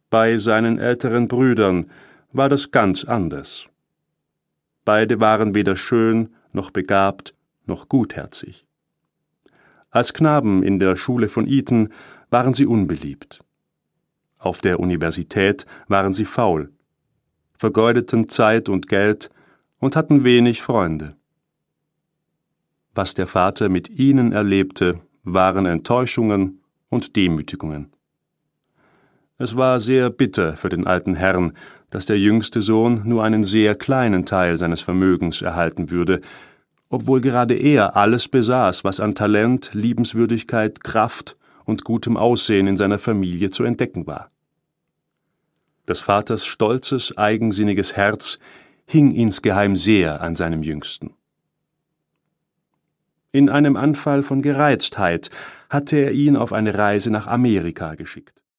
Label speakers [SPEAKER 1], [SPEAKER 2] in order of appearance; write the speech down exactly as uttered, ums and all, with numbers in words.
[SPEAKER 1] Bei seinen älteren Brüdern war das ganz anders. Beide waren weder schön, noch begabt, noch gutherzig. Als Knaben in der Schule von Eton waren sie unbeliebt. Auf der Universität waren sie faul, vergeudeten Zeit und Geld und hatten wenig Freunde. Was der Vater mit ihnen erlebte, waren Enttäuschungen und Demütigungen. Es war sehr bitter für den alten Herrn, dass der jüngste Sohn nur einen sehr kleinen Teil seines Vermögens erhalten würde, obwohl gerade er alles besaß, was an Talent, Liebenswürdigkeit, Kraft und gutem Aussehen in seiner Familie zu entdecken war. Des Vaters stolzes, eigensinniges Herz hing insgeheim sehr an seinem Jüngsten. In einem Anfall von Gereiztheit hatte er ihn auf eine Reise nach Amerika geschickt.